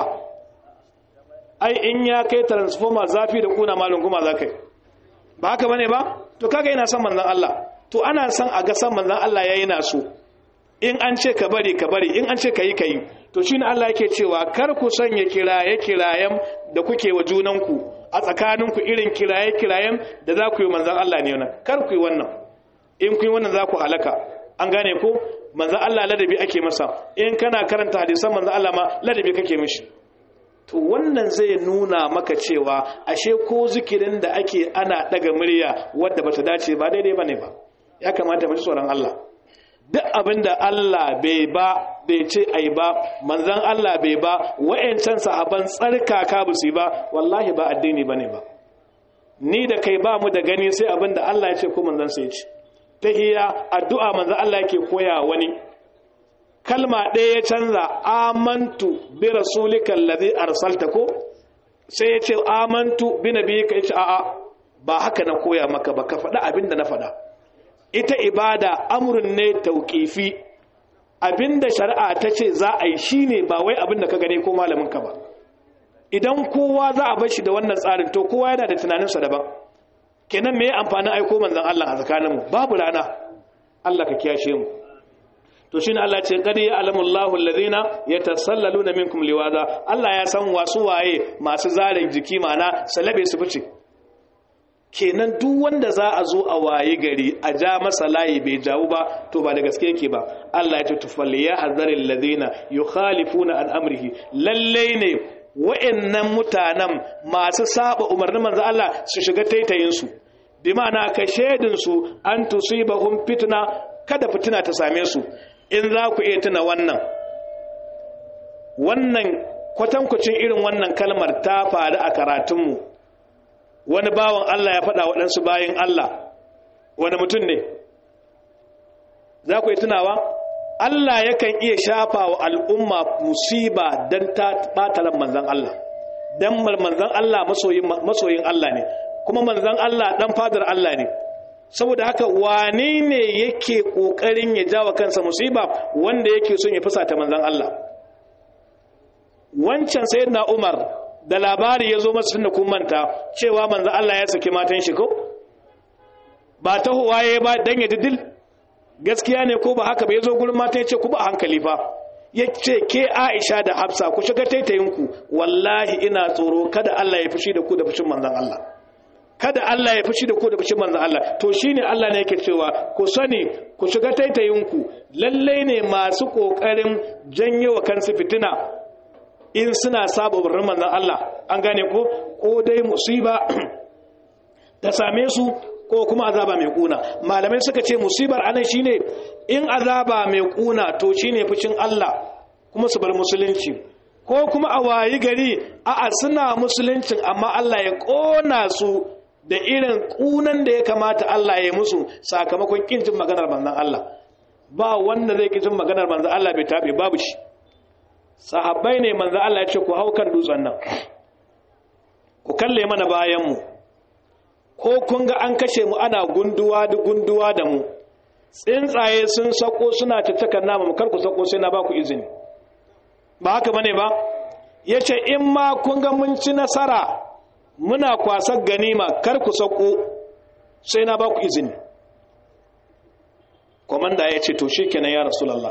ai in ya kai transformer zafi da kuna malin guma za kai, ba haka bane ba? To kaga yana son manzon Allah, to ana son a ga san manzon Allah yayi na so, in an ce ka bari ka bari, in an ce kayi kayi. To shine Allah yake cewa kar ku sanya kiraye kirayen da kuke wa junanku a tsakaninku irin kiraye kirayen da za ku yi manzon Allah ne wannan, kar ku yi wannan. In ku yi wannan za ku halaka, an gane ko? Manzon Allah ladabi ake masa, in kana karanta hadisan manzon Allah ma ladabi kake mishi. To wannan zai nuna maka cewa ashe ko zikirin da ake ana daga murya wadda bata dace ba daidai bane ba, ya kamata mu ji tsoron Allah. Duk abinda Allah bai ba bai ce ai ba, manzon Allah bai ba, wa'ancan sahaban tsarkaka ba su ba, wallahi ba addini bane ba. Ni da kai ba mu da gani sai abinda Allah ya ce ko manzon sa ya ce. Tahiyya addu'a manzon Allah yake koya wani, kalma ɗaya ya canza, amantu bi rasulika allazi arsalta ko sai ya ce amantu bi nabiyika, ya ce a'a ba haka na koya maka ba, ka faɗa abinda na faɗa. Ita ibada amrun ne tauqifi, abinda shari'a ta ce za a yi shine ba wai abinda ka gane ko malamin ka ba. Idan kowa za a bar shi da wannan tsarin to kowa yana da tunaninsa daban, kenan me amfanin aiko manzon Allah a tsakaninmu? Babu rana. Allah ka kiyashe mu. To shine Allah ce qad ya'lamu Allahu alladhina yatasallaluna minkum liwaza, Allah ya san wasu waye masu zare jiki mana salabe su fice. Kenan duk wanda za a zo a waye gari a ja masa layi bai jawo ba to ba da gaske yake ba. Allah ya ce tufalliya hazaril ladina yukhalifuna an amrihi, lalle ne wa'annan mutanen masu saba umarnin manzo Allah su shiga taitayin su, bi ma'ana ka shedin su an tusibahum fitna, kada fitina ta same su. In za ku iya tuna wannan wannan kwatankwacin irin wannan kalmar ta faru a karatunmu. Wani bawan Allah ya faɗa waɗansu bayin Allah, wani mutum ne za ku iya tunawa? Allah yakan iya shafa wa al'umma musiba don ta ɓatalan manzan Allah, don manzan Allah masoyin Allah ne, kuma manzan Allah ɗan fadar Allah ne. Saboda haka wane ne yake kokarin ya jawa kansa musiba? Wanda yake son ya fusata manzon Allah. Wancan sayyidina Umar da labari ya zo masa tunda kun manta cewa manzon Allah ya saki matan shi ko ba ta huwaye ba dan ya didil, gaskiya ne ko ba haka ba? Ya zo gurin matan ya ce ku ba hankali fa, ya ce ke Aisha da Hafsa ku shiga taitayinku, wallahi ina tsoro kada Allah ya fushi da ku da fushin manzon Allah, kada Allah ya fushi da ku da fushin manzon Allah. To shine Allah ne yake cewa ku sani ku shiga taitayinku, lalle ne masu kokarin janyo wa kansu fitina in suna saba umarnin manzon Allah, an gane ko ko dai musiba ta same su ko kuma azaba mai kuna. Malamai suka ce musibar anan shine in azaba mai kuna to shine fushin Allah kuma su bar musulunci, ko kuma a wayi gari a'a suna musuluncin amma Allah ya kona su da irin kunan da ya kamata Allah ya musu sakamakon kin jin maganar manzon Allah. Ba wanda zai kin jin maganar manzon Allah bai tabe, babu shi. Sahabbai ne manzon Allah ya ce ku hau kan dutsen nan ku kalle mana bayan mu, ko kun ga an kashe mu ana gunduwa da gunduwa da mu tsuntsaye sun sako suna tattakan nama mu kar ku sako sai na ba ku izini ba haka bane ba yace in ma kun ga mun ci nasara muna kwasar ganima kar ku sako sai na ba ku izini komanda yace to shikenan ya rasulullah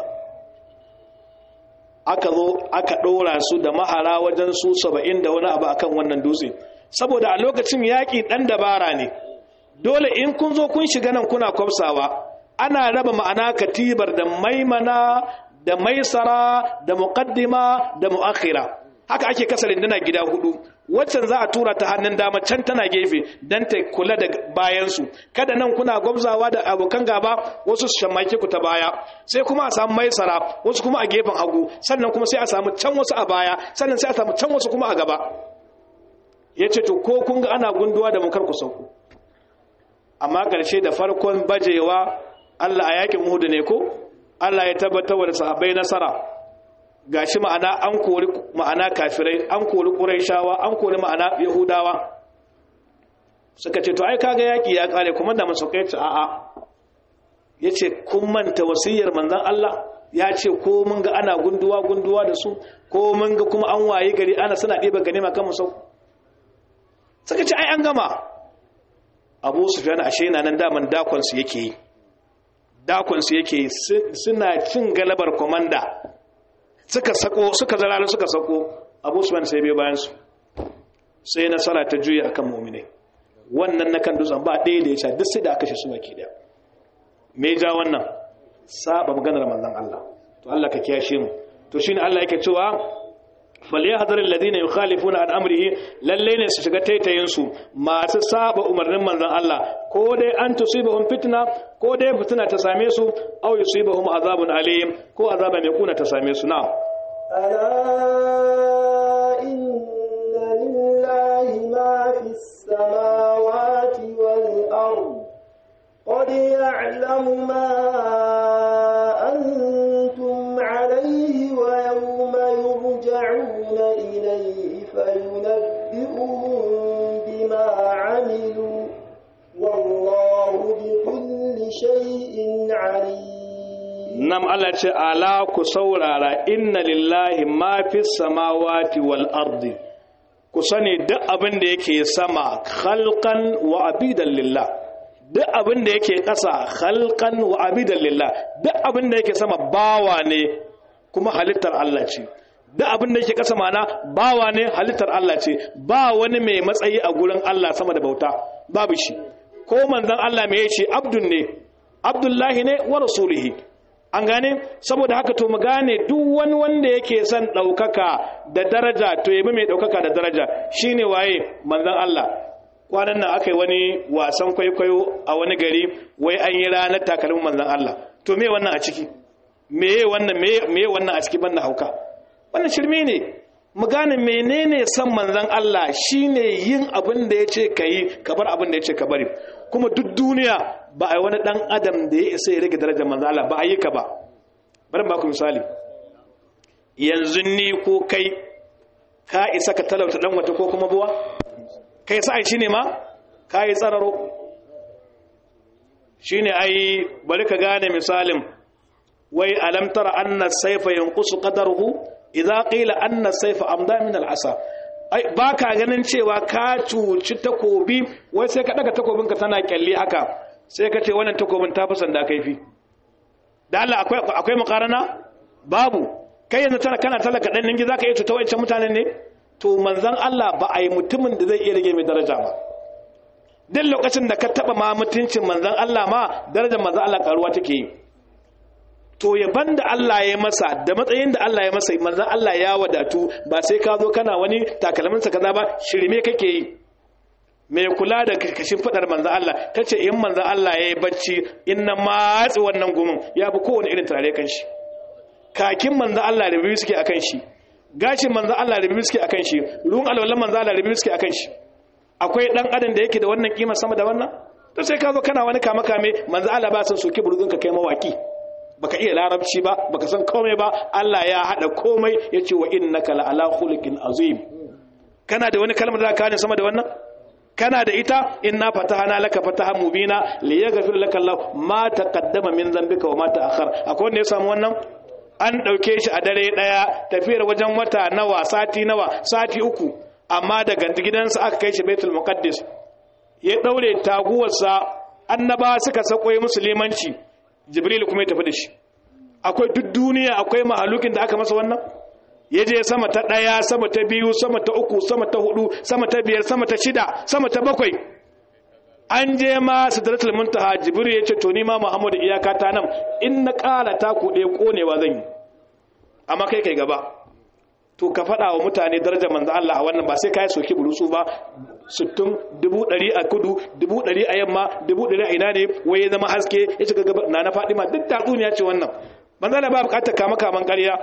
aka zo aka dora su da mahara wajen su saba'in da wani abu akan wannan dutse saboda a lokacin yaki dan dabara ne dole in kun zo kun shiga nan kuna kwafsawa ana raba ma'ana katibar da maimana da maisara da muqaddima da muakhira haka ake kasa rinduna gida hudu waccan za a tura ta hannun dama can tana gefe dan ta kula da bayan su kada nan kuna gwabzawa da abokan gaba wasu su shammake ku ta baya sai kuma a samu maisara wasu kuma a gefen hagu sannan kuma sai a samu can wasu a baya sannan sai a samu can wasu kuma a gaba yace to ko kun ga ana gunduwa da munkar ku sauku amma karshe da farkon bajewa Allah a yakin Uhud ne ko Allah ya tabbatar da sahabbai nasara gashi ma'ana an kori ma'ana kafirai an kori quraishawa an kori ma'ana yahudawa suka ce to ai kaga yaki ya kare kuma da mun sauke ta a'a yace kun manta wasiyar manzon Allah ya ce ko mun ga ana gunduwa gunduwa da su ko mun ga kuma an waye gari ana suna diba ganima kan musau suka ce ai an gama Abu Sufyan ashe yana nan daman dakon su yake yi dakon su yake suna cin galabar komanda suka sako suka zararo suka sako Abu Sufyan sai bai bayan su sai nasara ta juya akan mu'mine wannan na kan dutsen ba ɗaya da ya sha duk sai da aka shi su baki daya me ja wannan saba maganar manzon Allah to Allah ka kiyashe mu to shine Allah yake cewa falyahdhar alladhina yukhalifuna an amrihi lalle ne su shiga taitayin su masu saba umarnin manzon Allah ko dai an tusibahum fitna ko dai fitina ta same su aw yusibahum azabun alim ko azaba mai kuna ta same su na ala inna lillahi ma fis samawati wal ard qad ya'lamu ma antum alayhi wa yawma yurja'una ilayhi fayunabbi'uhum bima 'amilu wallahu bikulli shay'in 'alim. Nam Allah ce ala ku saurara inna lillahi ma fis samawati wal ardi ku sani duk abin da yake sama khalqan wa abidan lillah duk abin da yake ƙasa khalqan wa abidan lillah duk abin da yake sama bawa ne kuma halittar Allah ce duk abin da yake ƙasa mana bawa ne halittar Allah ce ba wani mai matsayi a gurin Allah sama da bauta babu shi ko manzon Allah me yace abdun ne abdullahi ne wa rasulihi an gane saboda haka to mu gane duk wani wanda yake son daukaka da daraja to yabi mai daukaka da daraja shine waye manzon Allah kwanan nan akai wani wasan kwaikwayo a wani gari wai an yi ranar takalmin manzon Allah to me wannan a ciki meye wannan meye wannan a ciki banda hauka wannan shirme ne mu gane menene san manzon Allah shine yin abin da yace kai ka bar abin da yace ka bari kuma duk duniya ba ai wani dan adam da ya isa ya rage darajar manzon Allah ba ayi ka ba bari ba ku misali yanzu ni ko kai ka isa ka talauta dan wata ko kuma buwa kai sai shine ma kai tsararo shine ai bari ka gane misalin wai alam tara anna sayfa yanqusu qadaruhu idza qila anna sayfa amda min al-asa ai baka ganin cewa ka cuci takobi wai sai ka daga takobin ka tana kyalle haka sai ka ce wannan takobin ta fi sanda kaifi da Allah akwai akwai mukarana babu kai yanzu tana kana talaka dan ningi zaka yi cuta wancan mutanen ne to manzon Allah ba ai mutumin da zai iya rage mai daraja ba duk lokacin da ka taba ma mutuncin manzon Allah ma darajar manzon Allah karuwa take yi to yaban da Allah ya masa da matsayin da Allah ya masa manzon Allah ya wadatu ba sai ka zo kana wani takalmin sa kaza ba shirme kake yi mai kula da kashin fadar manzon Allah kace in manzon Allah yayi bacci inna matsi wannan gumin ya fi kowane irin tare kan shi kakin manzon Allah da bibi suke akan shi gashin manzon Allah da bibi suke akan shi ruwan alwallan manzon Allah da bibi suke akan shi akwai dan adam da yake da wannan kima sama da wannan to sai ka zo kana wani kama kame manzon Allah ba san soki burgun ka kai mawaki baka iya larabci ba baka san komai ba Allah ya hada komai yace wa innaka la ala khuluqin azim kana da wani kalmar da ka ne sama da wannan kana da ita inna fatahana laka fatahan mubina liyaghfir laka Allah ma taqaddama min dhanbika wa ma ta'akhkhar akwai wanda ya samu wannan an dauke shi a dare daya tafiyar wajen wata nawa sati nawa sati uku amma daga gidansa aka kai shi Baitul Muqaddis ya daure taguwarsa annaba suka sako musulmanci Jibril kuma ya tafi da shi akwai duk duniya akwai mahalukin da aka masa wannan ya je sama ta ɗaya sama ta biyu sama ta uku sama ta hudu sama ta biyar sama ta shida sama ta bakwai an je ma sidratul muntaha jibril ya ce to ni ma muhammadu iyaka ta nan in na ƙara ta ku ɗaya ƙonewa zan yi amma kai kai gaba to ka faɗa wa mutane darajar manzo Allah a wannan ba sai kai soki burutsu ba sittin dubu ɗari a kudu dubu ɗari a yamma dubu ɗari a ina ne wai ya zama haske ya shiga gaba na na Fatima duk ta duniya ce wannan manzo Allah ba bukatar kama kaman ƙarya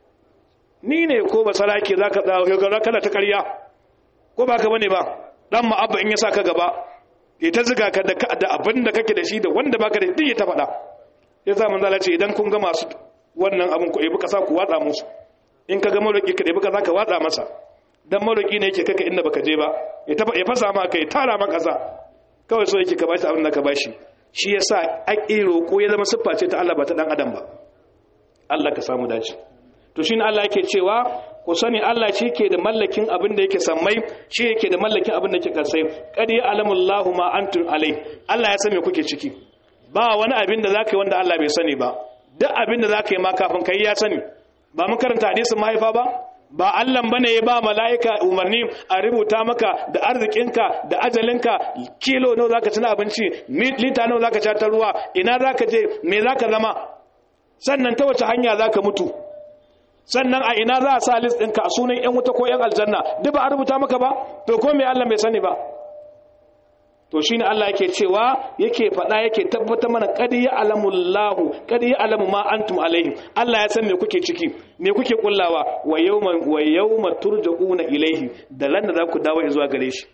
ni ne ko ba saraki zaka dawo ga kana ta ƙarya ko ba ka bane ba dan ma abba in ya saka gaba ya ta zuga ka da abin da kake da shi da wanda baka da duk ya ta faɗa ya sa manzo Allah ce idan kun ga masu wannan abin ku ebi kasa ku watsa musu in ka ga maroki ka ebi kasa ka watsa masa dan maroki ne yake kaka inda baka je ba ya ta ya fasa ma kai tara ma kasa kawai so yake ka bashi abin da ka bashi shi yasa aki roko ya zama siffa ce ta Allah ba ta dan adam ba Allah ka samu dace to shine Allah yake cewa ku sani Allah shi ke da mallakin abin da yake sammai shi yake da mallakin abin da yake kasai qad ya'lamullahu ma antum alai Allah ya san me kuke ciki ba wani abin da zaka yi wanda Allah bai sani ba duk abin da zaka yi ma kafin kai ya sani ba mun karanta hadisin mahaifa ba ba Allah bane ya ba mala'ika umarni a rubuta maka da arzikinka da ajalinka kilo nawa zaka ci na abinci lita nawa zaka ci ta ruwa ina zaka je me zaka zama sannan ta wace hanya zaka mutu sannan a ina za a sa list ɗinka a sunan ‘yan wuta ko ‘yan aljanna duk ba a rubuta maka ba to ko mai Allah bai sani ba to shine Allah yake cewa yake faɗa yake tabbatar mana qad ya'lamullahu qad ya'lamu ma antum alaihi Allah ya san me kuke ciki me kuke kullawa wa yawma wa yawma turja'una ilaihi da lan da za ku dawo zuwa gare shi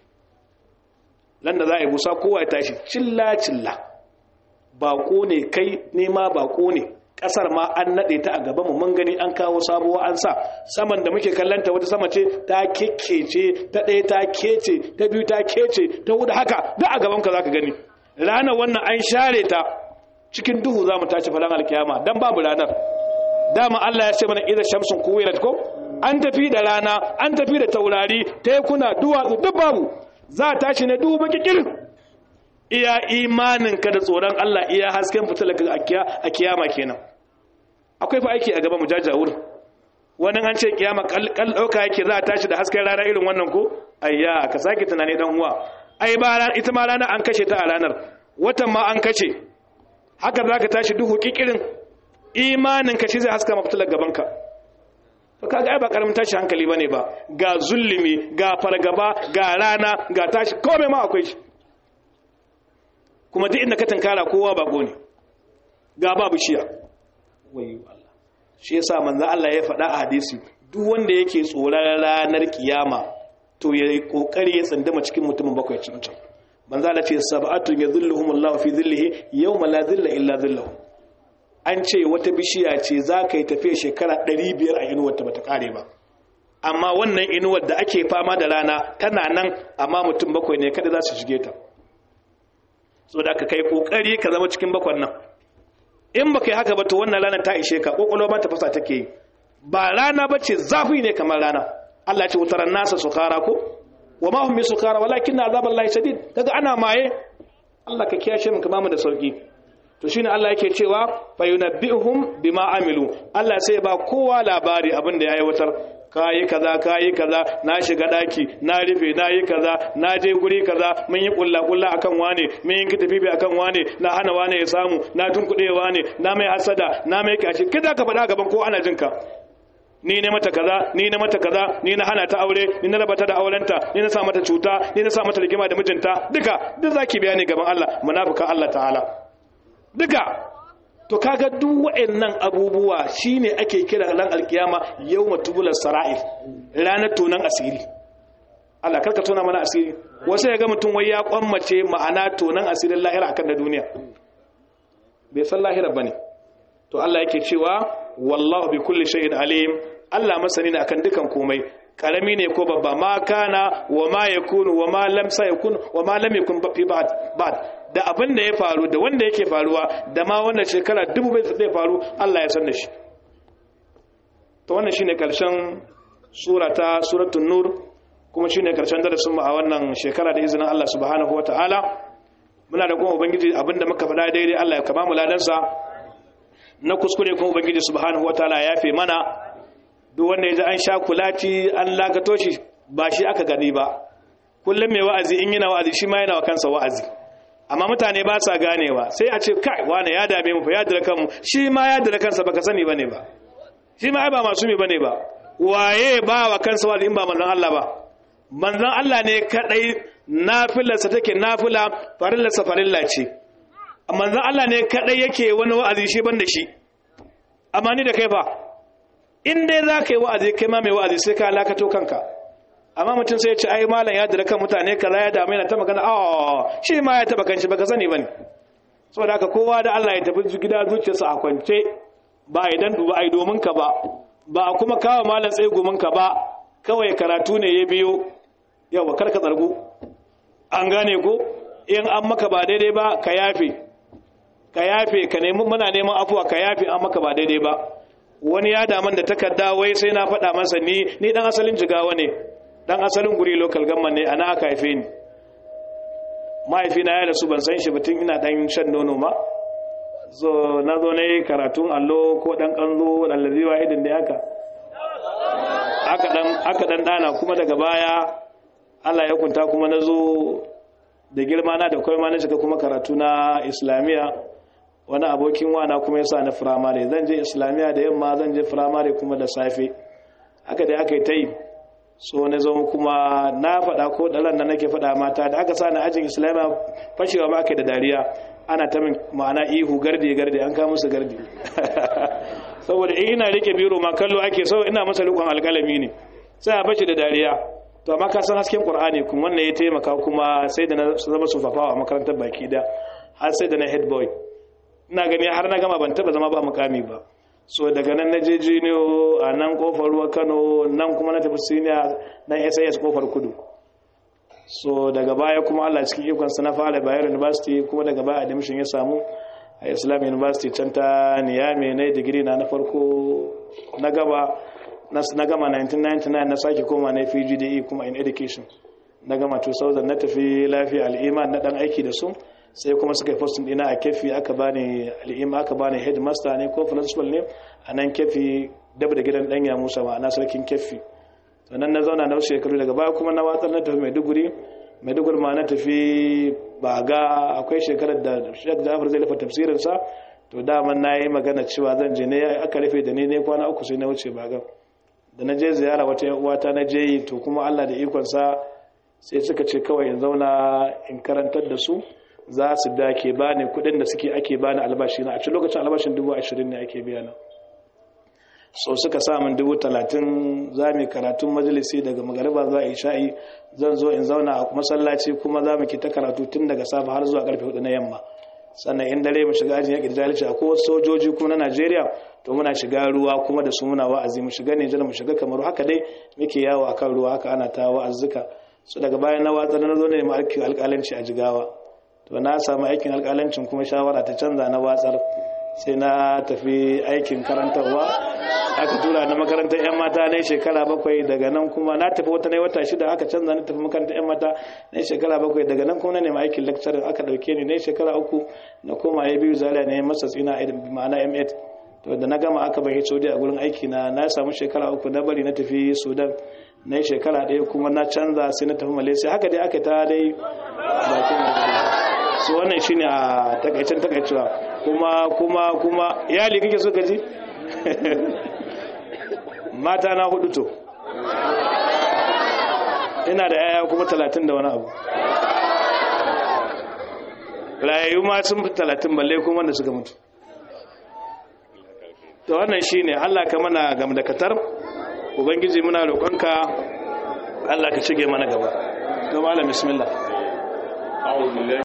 lan da za a yi busa kowa ya tashi cilla cilla bako ne kai ne ma bako ne kasar ma an nade ta a gaban mu mun gani an kawo sabuwa an sa saman da muke kallanta wata sama ce ta kekkece ta ɗaya ta kece ta biyu ta kece ta hudu haka duk a gaban ka zaka gani ranar wannan an share ta cikin duhu zamu tashi falan alkiyama dan babu ranar dama Allah ya ce mana idza shamsun kuwirat ko an tafi da rana an tafi da taurari tekuna duwatsu duk babu za tashi ne duhu baki kirin iya imaninka da tsoron Allah iya hasken fitilarka a kiyama kenan akwai fa aiki a gaba mu jajawur wani an ce kiyama kal dauka yake za a tashi da hasken rana irin wannan ko ayya ka sake tunani dan uwa ai ba ita ma rana an kashe ta a ranar watan ma an kashe haka zaka tashi duhu kikirin imaninka shi zai haska mafitilar gabanka to kaga ai ba karamin tashi hankali bane ba ga zulumi ga fargaba ga rana ga tashi komai ma akwai shi kuma duk inda ka tankara kowa bako ne ga babu shiya wayo Allah shi yasa manzo Allah ya faɗa a hadisi duk wanda yake tsoron ranar kiyama to ya kokari ya tsandama cikin mutumin bakwai cikin can manzo Allah ce sab'atu yadhilluhumullahu fi dhillihi yawma la dhilla illa dhilluhu an ce wata bishiya ce zaka yi tafiya shekara ɗari biyar a inuwar ta bata kare ba amma wannan inuwar da ake fama da rana tana nan amma mutum bakwai ne kada za su shige ta so da ka kai kokari ka zama cikin bakwan nan in baka yi haka ba to wannan ranar ta ishe ka kokolo ba ta fasa take yi ba rana bace zafi ne kamar rana Allah ya ce utaran nasa sukara ko wa ma hum bisukara walakin azaballahi shadid kaga ana maye Allah ka kiyashe mu kama mu da sauki to shine Allah yake cewa fayunabbi'uhum bima amilu Allah sai ba kowa labari abin da ya aiwatar kayi kaza kayi kaza na shiga daki na rufe na yi kaza na je guri kaza mun yi kulla kulla akan wane mun yi kitafifi akan wane na hana wane ya samu na tunkuɗe wane na mai hasada na mai kashi kada ka faɗa gaban ko ana jinka ni ne mata kaza ni ne mata kaza ni na hana ta aure ni na rabata da aurenta ni na sa mata cuta ni na sa mata rigima da mijinta duka duk zaki bayani gaban Allah munafikan Allah ta'ala duka to kaga duk waɗannan abubuwa shine ake kira ran alkiyama yawma tubulas sara'ir ranar tonan asiri Allah karka tona mana asiri wasu ya ga mutum wai ya kwammace ma'ana tonan asirin lahira akan da duniya bai san lahira bane to Allah yake cewa wallahu bi kulli shay'in alim Allah masani ne akan dukan komai karami ne ko babba ma kana wa ma yakunu wa ma lam sayakun wa ma lam yakun fi ba'd ba'd da abin da ya faru da wanda yake faruwa da ma wannan shekara dubu bai zai faru Allah ya san da shi to wannan shine karshen surata suratul nur kuma shine karshen darasin mu a wannan shekara da izinin Allah subhanahu wataala muna da kuma ubangiji abinda muka faɗa daidai Allah ya kama mu ladan sa na kuskure kuma ubangiji subhanahu wataala ya yafe mana duk wanda ya ji an sha kulati an lakato shi ba shi aka gani ba kullum mai wa'azi in yana wa'azi shi ma yana wa kansa wa'azi amma mutane ba sa ganewa sai a ce kai wane ya dame mu fa ya dira kanmu shi ma ya dira kansa baka sani bane ba shi ma ai ba masu mi bane ba waye ba wa kansa wa'azi in ba manzon Allah ba manzon Allah ne kadai nafilarsa take nafila farillarsa farilla ce manzon Allah ne kadai yake wani wa'azi shi banda shi amma ni da kai fa in dai za ka yi wa'azi kai ma mai wa'azi sai ka lakato kanka amma mutum sai ya ce ai malam ya dira kan mutane kaza ya dame na ta magana a shi ma ya taba kanshi baka sani bane saboda haka kowa da Allah ya tafi gida zuciyarsa a kwance ba idan duba ai domin ka ba ba kuma kawo malam tsaye gumin ka ba kawai karatu ne ya biyo yawa karka tsargu an gane ko in an maka ba daidai ba ka yafe ka yafe ka nemi muna neman afuwa ka yafe an maka ba daidai ba wani ya daman da takarda wai sai na faɗa masa ni ni dan asalin jigawa ne dan asalin guri local government ne ana aka haife ni mahaifina ya rasu ban san shi ba tun ina dan shan nono ma so na zo na yi karatun allo ko dan kanzo dan laziwa idin da haka aka dan aka dan dana kuma daga baya Allah ya kunta kuma na zo da girma na da kai ma na shiga kuma karatu na islamiya wani abokin wana kuma ya sa na firamare zan je islamiya da yamma zan je firamare kuma da safe haka da aka yi ta yi so na zama kuma na faɗa ko ɗalan da nake faɗa mata da aka sa na ajin islamiya fashewa ma aka da dariya ana ta min ma'ana ihu gardi gardi an kama musu gardi saboda in ina rike biro ma kallo ake so ina masa rukun alƙalami ne sai a bashi da dariya to amma ka san hasken qur'ani kuma wannan ya taimaka kuma sai da na zama sufafawa a makarantar baki da har sai da na head boy ina gani har na gama ban taba zama ba mukami ba so daga nan na je jiniyo a nan kofar ruwa Kano nan kuma na tafi senior nan S I S kofar kudu so daga baya kuma Allah cikin ikon sa na fara Bayero University kuma daga baya admission ya samu a Islam University can ta Niamey na degree na na farko na gaba na gama nineteen ninety-nine na sake koma na P G D E kuma in education na gama two thousand na tafi lafiya al'iman na dan aiki da su sai kuma suka yi postin dina a kefi aka bani al'ima aka bani headmaster ne ko principal ne a nan kefi dab da gidan danya Musa ma'ana sarkin kefi sannan na zauna na wasu shekaru daga baya kuma na watsar na tafi Maiduguri Maiduguri ma na tafi Baga akwai shekarar da Sheikh Jafar zai lafa tafsirin sa to dama na yi magana cewa zan je ne aka rufe da ni ne kwana uku sai na wuce Baga da na je ziyara wata yan uwata na je yi to kuma Allah da ikon sa sai suka ce kawai in zauna in karantar da su za su dake bani kudin da suke ake bani albashi na a cikin lokacin albashin dubu ashirin ne ake biya na so suka sa min dubu talatin za mu karatun majalisi daga magariba za a yi sha'i zan zo in zauna a masallaci kuma za mu ki ta karatu tun daga safe har zuwa karfe hudu na yamma sannan in dare mu shiga ajin yaƙi da jahilci akwai wasu sojoji kuma na Najeriya to muna shiga ruwa kuma da su muna wa'azi mu shiga Nijar mu shiga Kamaru haka dai muke yawo akan ruwa haka ana ta wa'azzuka so daga bayan na watsa na zo ne mu alƙalanci a Jigawa to na samu aikin alƙalancin kuma shawara ta canza na watsar sai na tafi aikin karantarwa aka tura na makarantar yan mata na shekara bakwai daga nan kuma na tafi wata na wata shida aka canza na tafi makarantar yan mata na shekara bakwai daga nan kuma na nemi aikin lecturer aka dauke ni na shekara uku na koma ya biyu zaria ne masa tsina ma'ana M eight to da na gama aka bai Saudi a gurin aiki na na samu shekara uku na bari na tafi Sudan na shekara ɗaya kuma na canza sai na tafi Malaysia haka dai aka ta dai bakin su wannan shine a takaicen takaicewa kuma kuma kuma iyali kake so ka ji mata na hudu to ina da yaya kuma talatin da wani abu rayu ma sun fi talatin balle kuma wanda suka mutu to wannan shine Allah ka mana gamdakatar ubangiji muna roƙonka Allah ka shige mana gaba to malam bismillah a'udhu